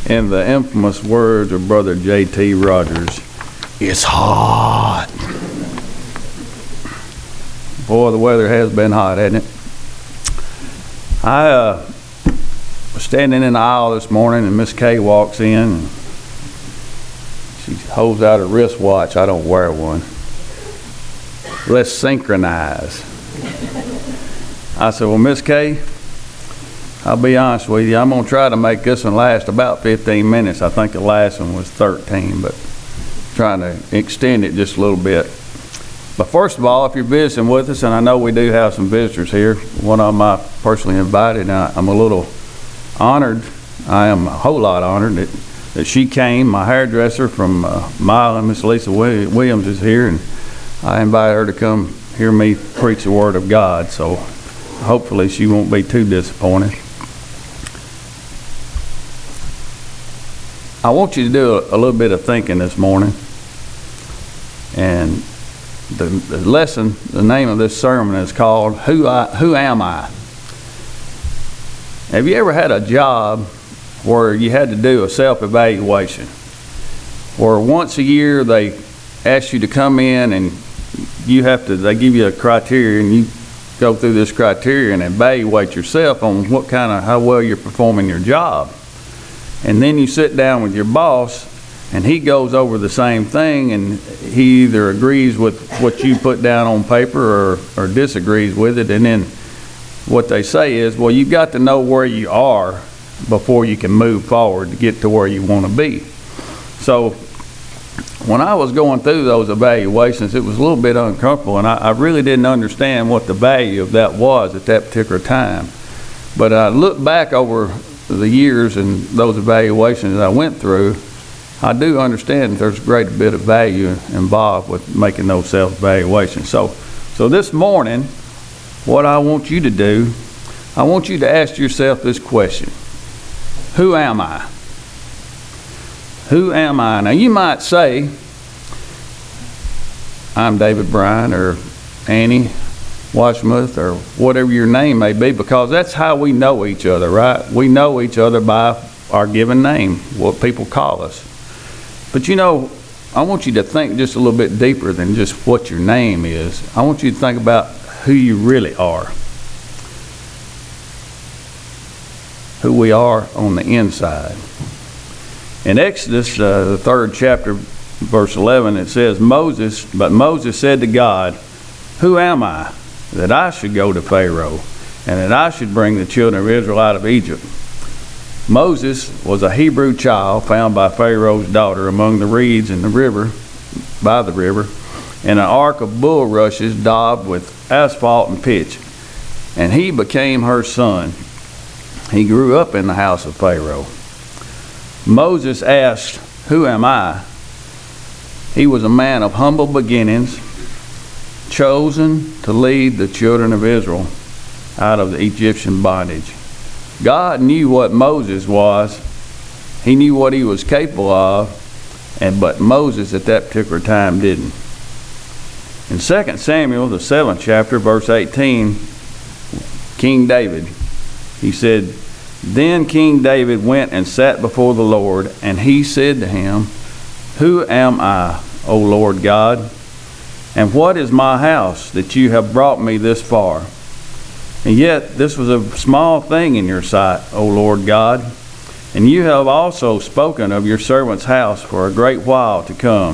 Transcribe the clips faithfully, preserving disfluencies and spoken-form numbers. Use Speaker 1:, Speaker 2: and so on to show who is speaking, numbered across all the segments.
Speaker 1: In the infamous words of Brother J T Rogers, it's hot. Boy, the weather has been hot, hasn't it? I uh, was standing in the aisle this morning, and Miss Kay walks in, and she holds out a wristwatch. I don't wear one. Let's synchronize. I said, well, Miss Kay, I'll be honest with you, I'm going to try to make this one last about fifteen minutes. I think the last one was thirteen, but trying to extend it just a little bit. But first of all, if you're visiting with us, and I know we do have some visitors here, one of them I personally invited, and I, I'm a little honored, I am a whole lot honored that, that she came. My hairdresser from uh, Mile, Miss Lisa Williams is here, and I invited her to come hear me preach the Word of God, so hopefully she won't be too disappointed. I want you to do a, a little bit of thinking this morning. And the, the lesson, the name of this sermon is called, Who, I, Who Am I? Have you ever had a job where you had to do a self-evaluation? Where once a year they ask you to come in and you have to, they give you a criteria and you go through this criteria and evaluate yourself on what kind of, how well you're performing your job. And then you sit down with your boss and he goes over the same thing, and he either agrees with what you put down on paper or, or disagrees with it. And then what they say is, well, you've got to know where you are before you can move forward to get to where you want to be. So when I was going through those evaluations, it was a little bit uncomfortable, and I, I really didn't understand what the value of that was at that particular time. But I look back over the years and those evaluations that I went through, I do understand that there's a great bit of value involved with making those self-evaluations. So, so this morning, what I want you to do, I want you to ask yourself this question: who am I? Who am I? Now you might say, I'm David Bryan or Annie Washmuth or whatever your name may be, because that's how we know each other, right? We know each other by our given name, what people call us. But you know, I want you to think just a little bit deeper than just what your name is. I want you to think about who you really are. Who we are on the inside. In Exodus, uh, the third chapter, verse eleven, it says, Moses, but Moses said to God, who am I, that I should go to Pharaoh, and that I should bring the children of Israel out of Egypt? Moses was a Hebrew child found by Pharaoh's daughter among the reeds in the river, by the river, in an ark of bulrushes daubed with asphalt and pitch. And he became her son. He grew up in the house of Pharaoh. Moses asked, who am I? He was a man of humble beginnings, chosen to lead the children of Israel out of the Egyptian bondage. God knew what Moses was. He knew what he was capable of, and but Moses at that particular time didn't. In Second Samuel, the seventh chapter, verse eighteen, King David, he said, then King David went and sat before the Lord, and he said to him, who am I, O Lord God? And what is my house that you have brought me this far? And yet this was a small thing in your sight, O Lord God. And you have also spoken of your servant's house for a great while to come.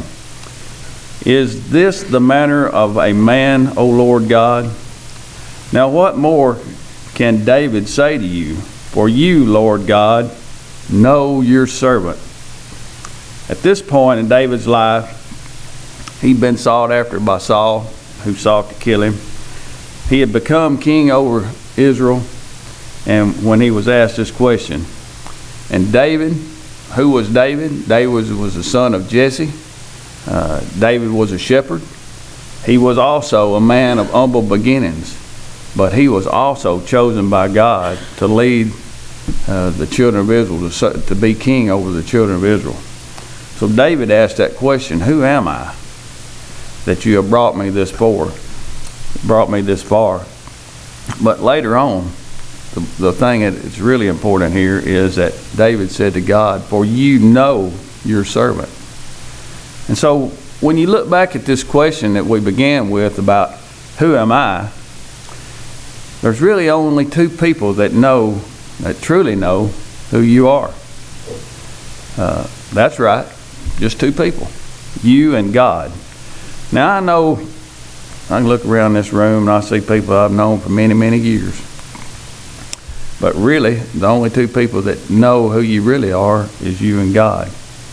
Speaker 1: Is this the manner of a man, O Lord God? Now what more can David say to you? For you, Lord God, know your servant. At this point in David's life, he'd been sought after by Saul, who sought to kill him. He had become king over Israel, and when he was asked this question, and David, who was David? David was, was the son of Jesse. Uh, David was a shepherd. He was also a man of humble beginnings, but he was also chosen by God to lead uh, the children of Israel, to, to be king over the children of Israel. So David asked that question, who am I that you have brought me this far? Brought me this far. But later on, the, the thing that is really important here is that David said to God, "For you know your servant." And so when you look back at this question that we began with about who am I, there's really only two people that know, that truly know who you are. Uh, that's right, just two people, you and God. Now I know, I can look around this room and I see people I've known for many, many years. But really, the only two people that know who you really are is you and God.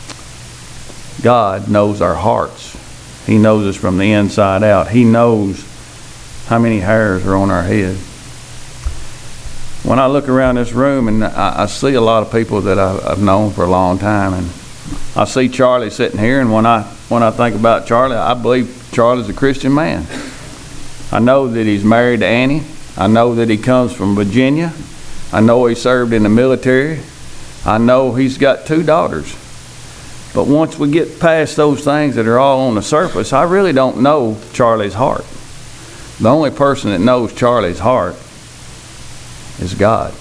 Speaker 1: God knows our hearts. He knows us from the inside out. He knows how many hairs are on our head. When I look around this room and I, I see a lot of people that I, I've known for a long time, and I see Charlie sitting here, and when I when I think about Charlie, I believe Charlie's a Christian man. I know that he's married to Annie. I know that he comes from Virginia. I know he served in the military. I know he's got two daughters. But once we get past those things that are all on the surface, I really don't know Charlie's heart. The only person that knows Charlie's heart is God.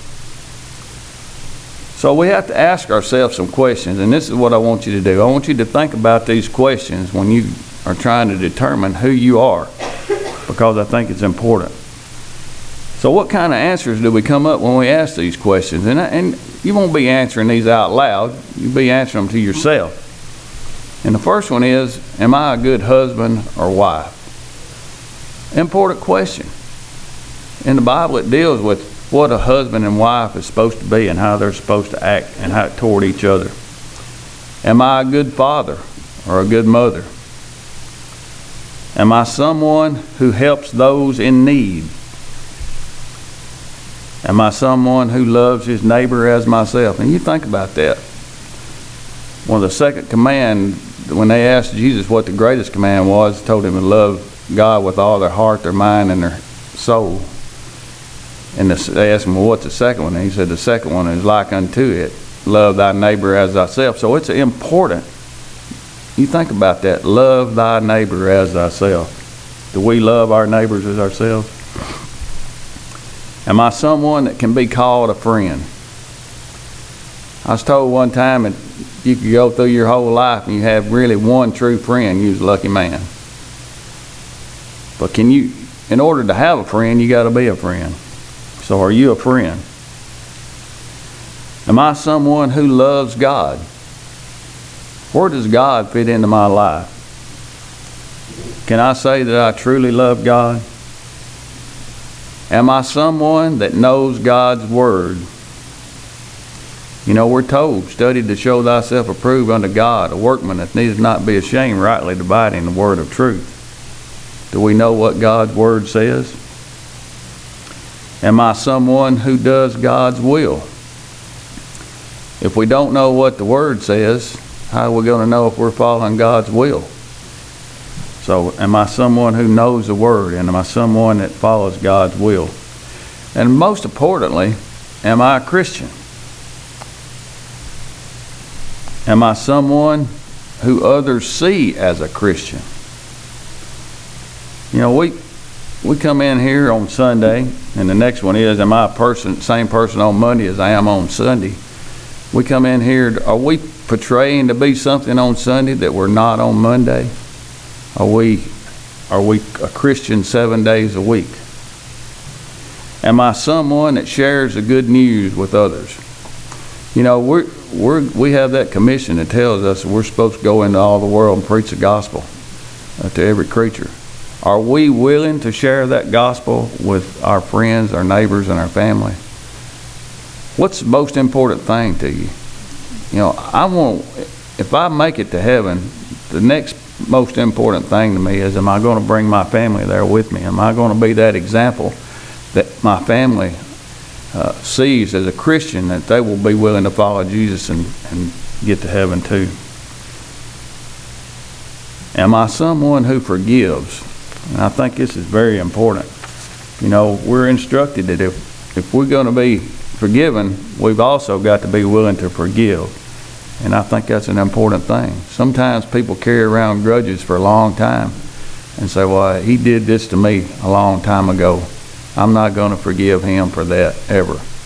Speaker 1: So we have to ask ourselves some questions, and this is what I want you to do. I want you to think about these questions when you are trying to determine who you are, because I think it's important. So what kind of answers do we come up when we ask these questions? And, and you won't be answering these out loud. You'll be answering them to yourself. And the first one is, am I a good husband or wife? Important question. In the Bible, it deals with what a husband and wife is supposed to be and how they're supposed to act and how toward each other. Am I a good father or a good mother? Am I someone who helps those in need? Am I someone who loves his neighbor as myself? And you think about that. One of the second command, when they asked Jesus what the greatest command was, told him to love God with all their heart, their mind, and their soul. And they asked him, well, what's the second one? And he said, the second one is like unto it, love thy neighbor as thyself. So it's important. You think about that, love thy neighbor as thyself. Do we love our neighbors as ourselves? Am I someone that can be called a friend? I was told one time that you could go through your whole life and you have really one true friend, you're a lucky man. But can you, in order to have a friend, you got to be a friend. So are you a friend? Am I someone who loves God? Where does God fit into my life? Can I say that I truly love God? Am I someone that knows God's word? You know, we're told, study to show thyself approved unto God, a workman that needs not be ashamed, rightly dividing the word of truth. Do we know what God's word says? Am I someone who does God's will? If we don't know what the word says, how are we going to know if we're following God's will? So am I someone who knows the word, and am I someone that follows God's will? And most importantly, am I a Christian? Am I someone who others see as a Christian? You know, we we come in here on Sunday, and the next one is, am I a person, same person on Monday as I am on Sunday? We come in here, are we portraying to be something on Sunday that we're not on Monday? Are we, are we a Christian seven days a week? Am I someone that shares the good news with others? You know, we're, we're, we have that commission that tells us we're supposed to go into all the world and preach the gospel uh, to every creature. Are we willing to share that gospel with our friends, our neighbors, and our family? What's the most important thing to you? You know, I want, if I make it to heaven, the next most important thing to me is, am I going to bring my family there with me? Am I going to be that example that my family uh, sees as a Christian, that they will be willing to follow Jesus and, and get to heaven too? Am I someone who forgives? And I think this is very important. You know, we're instructed that if, if we're going to be forgiven, we've also got to be willing to forgive. And I think that's an important thing. Sometimes people carry around grudges for a long time and say, well, he did this to me a long time ago. I'm not going to forgive him for that ever.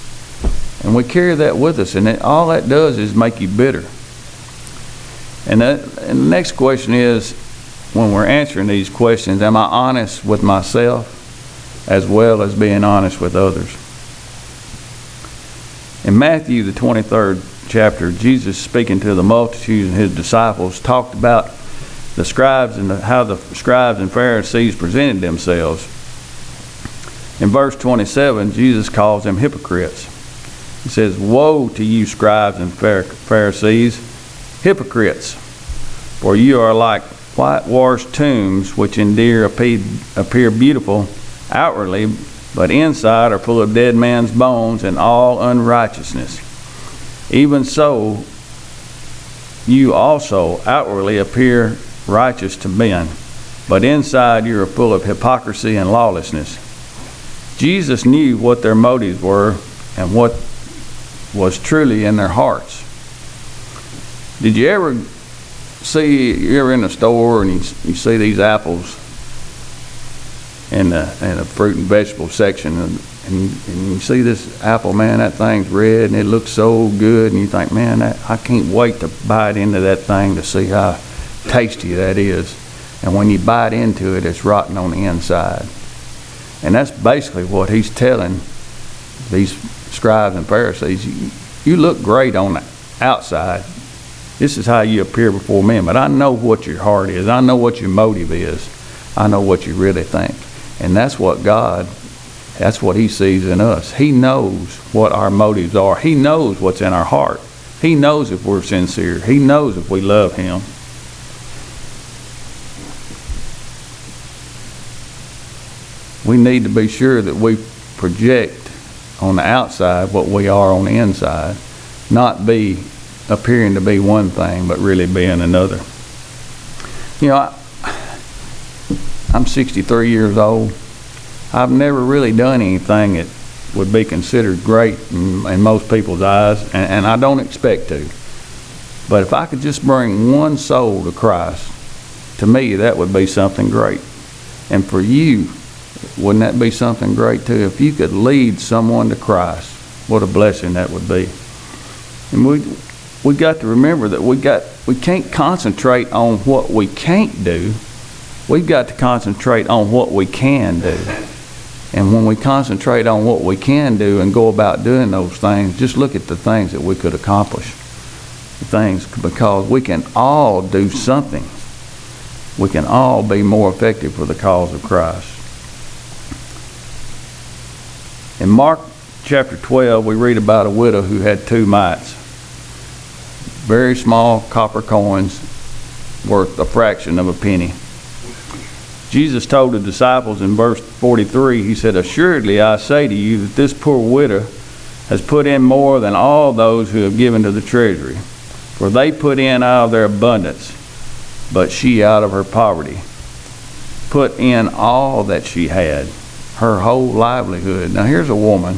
Speaker 1: And we carry that with us, and it, all that does is make you bitter. And, that, and the next question is, when we're answering these questions, am I honest with myself as well as being honest with others? In Matthew, the twenty-third chapter, Jesus, speaking to the multitude and his disciples, talked about the scribes and the, how the scribes and Pharisees presented themselves. In verse twenty-seven, Jesus calls them hypocrites. He says, "Woe to you, scribes and Pharisees, hypocrites! For you are like whitewashed tombs, which indeed appear beautiful outwardly, but inside are full of dead man's bones and all unrighteousness. Even so, you also outwardly appear righteous to men, but inside you are full of hypocrisy and lawlessness." Jesus knew what their motives were and what was truly in their hearts. Did you ever see, you're in a store and you, you see these apples in the, in the fruit and vegetable section, and, and, you, and you see this apple, man, that thing's red and it looks so good, and you think, man, that, I can't wait to bite into that thing to see how tasty that is. And when you bite into it, it's rotten on the inside. And that's basically what he's telling these scribes and Pharisees. You, you look great on the outside. This is how you appear before men, but I know what your heart is. I know what your motive is. I know what you really think. And that's what God, that's what he sees in us. He knows what our motives are. He knows what's in our heart. He knows if we're sincere. He knows if we love him. We need to be sure that we project on the outside what we are on the inside, not be appearing to be one thing but really being another. You know, I, I'm sixty-three years old. I've never really done anything that would be considered great in, in most people's eyes, and, and I don't expect to. But if I could just bring one soul to Christ, to me that would be something great. And for you, wouldn't that be something great too? If you could lead someone to Christ, what a blessing that would be. And we we got to remember that we got we can't concentrate on what we can't do. We've got to concentrate on what we can do. And when we concentrate on what we can do and go about doing those things, just look at the things that we could accomplish. The things, because we can all do something. We can all be more effective for the cause of Christ. In Mark chapter twelve, we read about a widow who had two mites. Very small copper coins worth a fraction of a penny. Jesus told the disciples in verse forty-three, he said, "Assuredly I say to you that this poor widow has put in more than all those who have given to the treasury. For they put in out of their abundance, but she out of her poverty put in all that she had, her whole livelihood." Now here's a woman.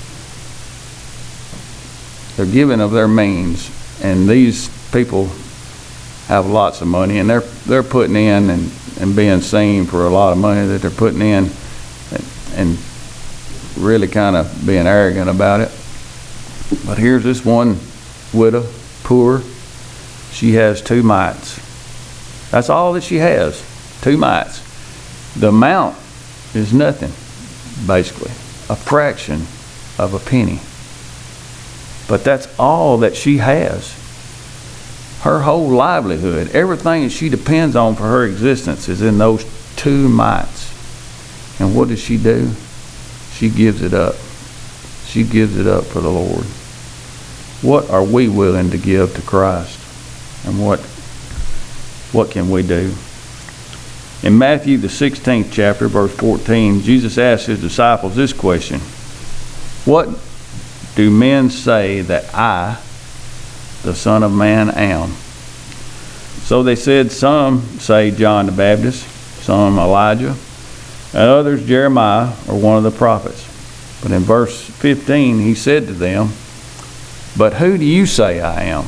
Speaker 1: They're giving of their means, and these people have lots of money, and they're they're putting in and, and being seen for a lot of money that they're putting in, and, and really kind of being arrogant about it. But here's this one widow, poor. She has two mites. That's all that she has, two mites. The amount is nothing, basically, a fraction of a penny. But that's all that she has. Her whole livelihood, everything that she depends on for her existence is in those two mites. And what does she do? She gives it up. She gives it up for the Lord. What are we willing to give to Christ? And what, what can we do? In Matthew, the sixteenth chapter, verse fourteen, Jesus asked his disciples this question: "What do men say that I, the Son of Man, am?" So they said, "Some say John the Baptist, some Elijah, and others Jeremiah or one of the prophets." But in verse fifteen, he said to them, "But who do you say I am?"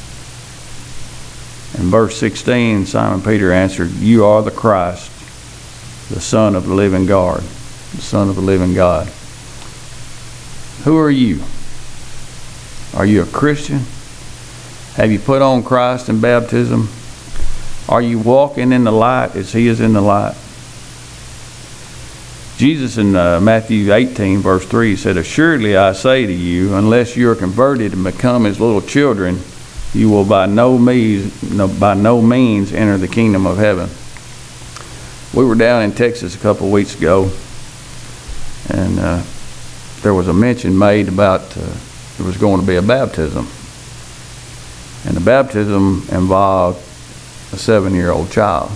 Speaker 1: In verse sixteen, Simon Peter answered, "You are the Christ, the Son of the living God." The Son of the living God. Who are you? Are you a Christian? Have you put on Christ in baptism? Are you walking in the light as He is in the light? Jesus in uh, Matthew eighteen, verse three said, "Assuredly I say to you, unless you are converted and become as little children, you will by no means, no, by no means enter the kingdom of heaven." We were down in Texas a couple of weeks ago, and uh, there was a mention made about uh, there was going to be a baptism. And the baptism involved a seven-year-old child.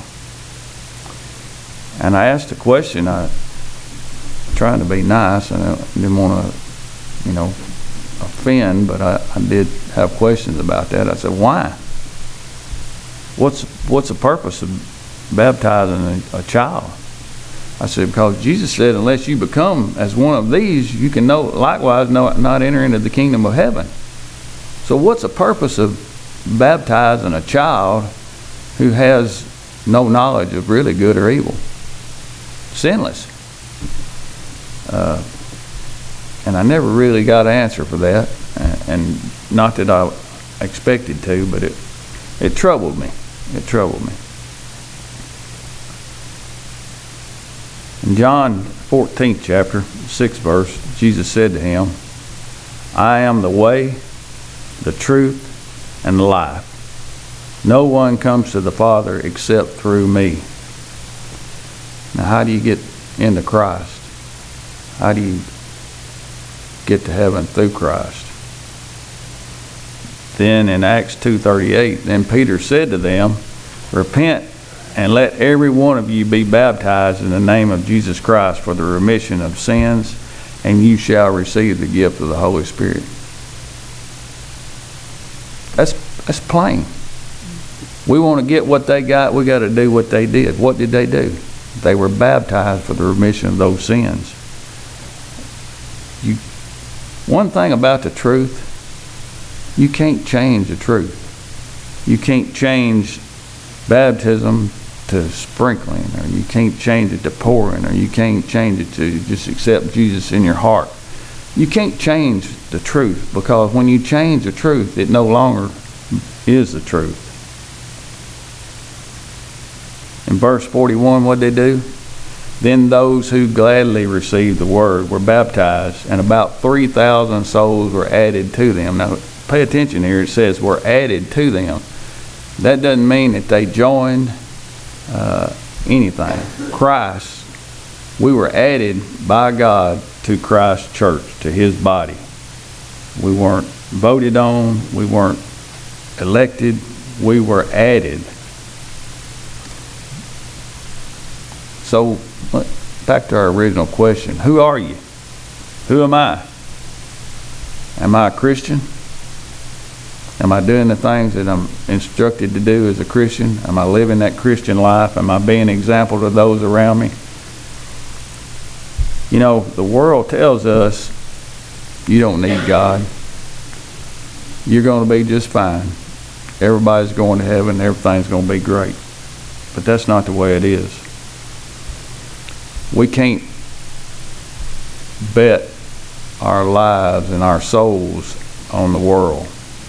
Speaker 1: And I asked a question, I trying to be nice, and I didn't want to, you know, offend, but I, I did have questions about that. I said, why? What's what's the purpose of baptizing a, a child? I said, because Jesus said, unless you become as one of these, you can no, likewise no, not enter into the kingdom of heaven. So what's the purpose of baptizing a child who has no knowledge of really good or evil? Sinless. Uh, and I never really got an answer for that, and not that I expected to, but it it troubled me. It troubled me. In John fourteenth chapter, sixth verse, Jesus said to him, "I am the way, the truth, and the life. No one comes to the Father except through me." Now, how do you get into Christ? How do you get to heaven through Christ? Then in Acts two thirty-eight, then Peter said to them, "Repent and let every one of you be baptized in the name of Jesus Christ for the remission of sins, and you shall receive the gift of the Holy Spirit." That's that's plain. We want to get what they got, we got to do what they did. What did they do? They were baptized for the remission of those sins. You, one thing about the truth, you can't change the truth. You can't change baptism to sprinkling, or you can't change it to pouring, or you can't change it to just accept Jesus in your heart. You can't change the truth, because when you change the truth, it no longer is the truth. In verse forty-one, what did they do? Then those who gladly received the word were baptized, and about three thousand souls were added to them. Now, pay attention here. It says were added to them. That doesn't mean that they joined uh, anything. Christ, we were added by God to Christ's church, to His body. We weren't voted on. We weren't elected. We were added. So, back to our original question. Who are you? Who am I? Am I a Christian? Am I doing the things that I'm instructed to do as a Christian? Am I living that Christian life? Am I being an example to those around me? You know, the world tells us you don't need God. You're going to be just fine. Everybody's going to heaven. Everything's going to be great. But that's not the way it is. We can't bet our lives and our souls on the world.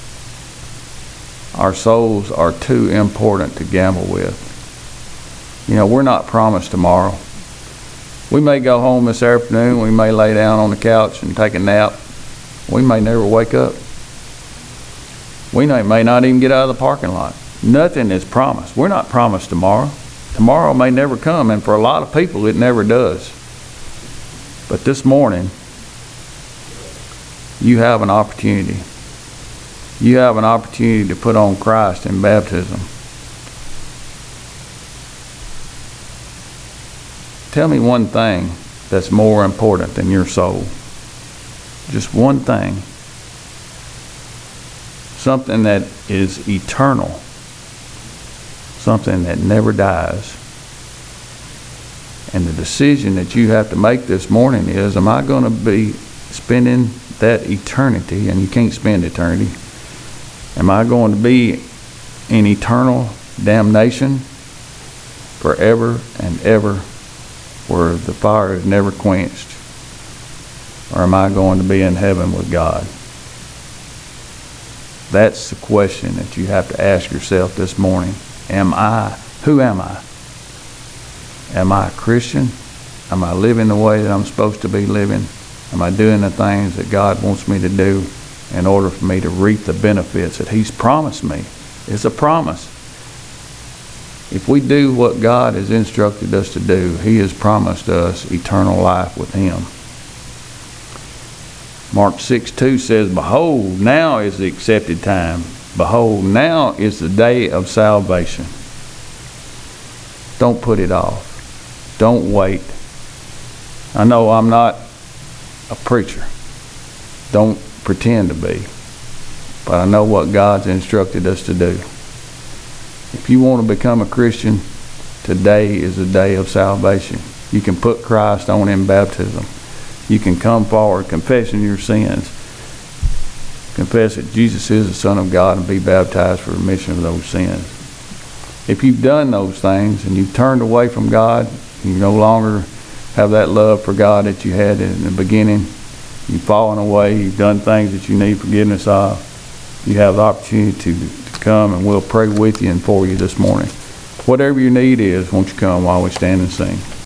Speaker 1: Our souls are too important to gamble with. You know, we're not promised tomorrow. We may go home this afternoon. We may lay down on the couch and take a nap. We may never wake up. We may not even get out of the parking lot. Nothing is promised. We're not promised tomorrow. Tomorrow may never come, and for a lot of people, it never does. But this morning, you have an opportunity. You have an opportunity to put on Christ in baptism. Tell me one thing that's more important than your soul. Just one thing. Something that is eternal. Something that never dies. And the decision that you have to make this morning is, am I going to be spending that eternity, and you can't spend eternity, am I going to be in eternal damnation forever and ever, where the fire is never quenched? Or am I going to be in heaven with God? That's the question that you have to ask yourself this morning. Am I, who am I? Am I a Christian? Am I living the way that I'm supposed to be living? Am I doing the things that God wants me to do in order for me to reap the benefits that He's promised me? It's a promise. If we do what God has instructed us to do, He has promised us eternal life with Him. Mark six two says, "Behold, now is the accepted time. Behold, now is the day of salvation." Don't put it off. Don't wait. I know I'm not a preacher. Don't pretend to be. But I know what God's instructed us to do. If you want to become a Christian, today is the day of salvation. You can put Christ on in baptism. You can come forward confessing your sins. Confess that Jesus is the Son of God and be baptized for remission of those sins. If you've done those things and you've turned away from God, you no longer have that love for God that you had in the beginning, you've fallen away, you've done things that you need forgiveness of, you have the opportunity to, to come and we'll pray with you and for you this morning. Whatever your need is, won't you come while we stand and sing?